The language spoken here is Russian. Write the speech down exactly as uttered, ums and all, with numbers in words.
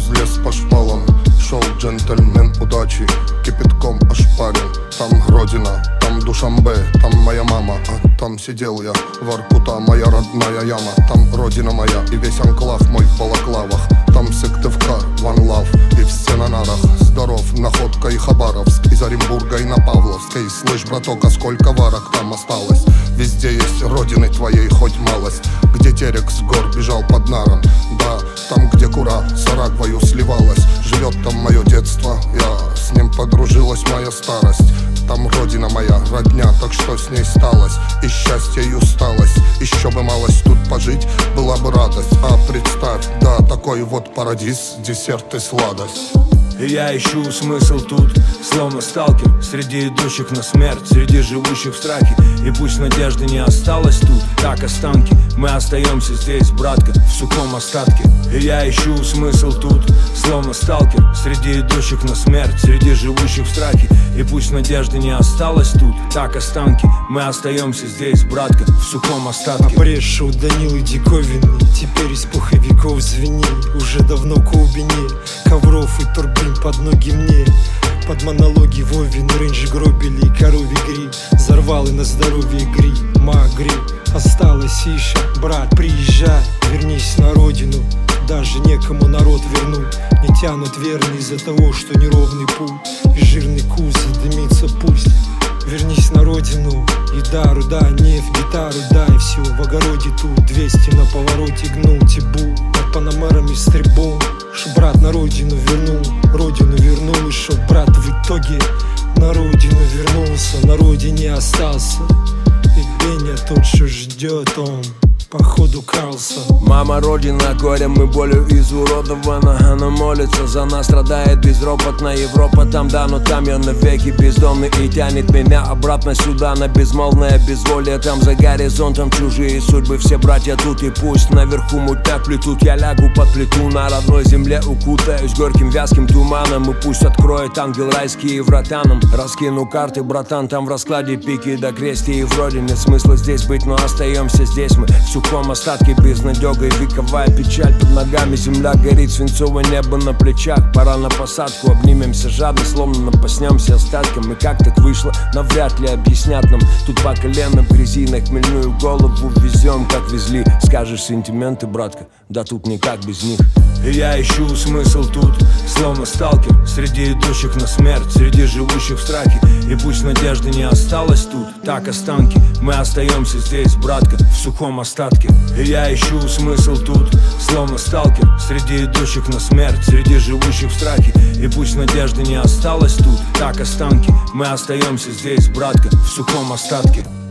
в лес по шпалам. Шел джентльмен удачи, кипятком ошпарил. Там родина, там Душанбе, там моя мама. А там сидел я, Воркута, моя родная яма. Там родина моя и весь анклав мой в балаклавах. Там Сыктывкар, One Love и все на нарах. Здоров, Находка и Хабаровск, из Оренбурга и на Павловской. Слышь, браток, а сколько варок там осталось? Везде есть родины твоей хоть малость. Где терек с гор бежал под наром. Да, там, где кура с Арагвою сливалась. Живет там мое детство, я с ним подружилась моя старость. Там родина моя, родня, так что с ней сталось? И счастье, и усталость. Еще бы малость тут пожить, была бы радость. А представь, да, такой вот парадиз, десерт и сладость. И я ищу смысл тут, словно сталкер, среди идущих на смерть, среди живущих в страхе. И пусть надежды не осталось тут, так останки. Мы остаемся здесь, братка, в сухом остатке. И я ищу смысл тут, словно сталкер, среди идущих на смерть, среди живущих в страхе. И пусть надежды не осталось тут, так останки. Мы остаемся здесь, братка, в сухом остатке. А брешь у Данилы диковинный, теперь из пуховиков звени. Уже давно Кубине, ковров и турбин под ноги мне. Под монологи Вовин, рейндж гробили и коровий гри. Взорвал и на здоровье гри, магри. Осталось еще, брат, приезжай, вернись на родину. Даже некому народ вернуть. Не тянут верно из-за того, что неровный путь. И жирный кузов дымится пусть. Вернись на родину, еда, руда, нефть, гитару дай. Все в огороде тут, двести на повороте гнул тибу. Под панамерами с трибун, чтоб брат на родину вернул. Родину вернул, и чтоб брат в итоге на родину вернулся. На родине остался, и Беня тот, что ждет он, походу Карлсон. Мама родина горем и болью изуродована. Она молится за нас, страдает безропотно. Европа там, да, но там я навеки бездомный. И тянет меня обратно сюда на безмолвное безволие. Там за горизонтом чужие судьбы, все братья тут. И пусть наверху мутят плетут, я лягу под плиту. На родной земле укутаюсь горьким вязким туманом. И пусть откроет ангел райские врата нам. Раскину карты, братан, там в раскладе пики до крести. И вроде нет смысла здесь быть, но остаемся здесь мы в сухом остатке, безнадега и вековая печаль. Под ногами земля горит, свинцовое небо на плечах. Пора на посадку, обнимемся жадно, словно напаснемся остатком. И как так вышло, навряд ли объяснят нам. Тут по колено в грязи, на хмельную голову везем, как везли. Скажешь сентименты, братка, да тут никак без них. И я ищу смысл тут, словно сталкер, среди идущих на смерть, среди живущих в страхе. И пусть надежды не осталось тут, так останки. Мы остаемся здесь, братка, в сухом остатке. И я ищу смысл тут, словно сталкер, среди идущих на смерть, среди живущих в страхе. И пусть надежды не осталось тут, так останки. Мы остаемся здесь, братка, в сухом остатке.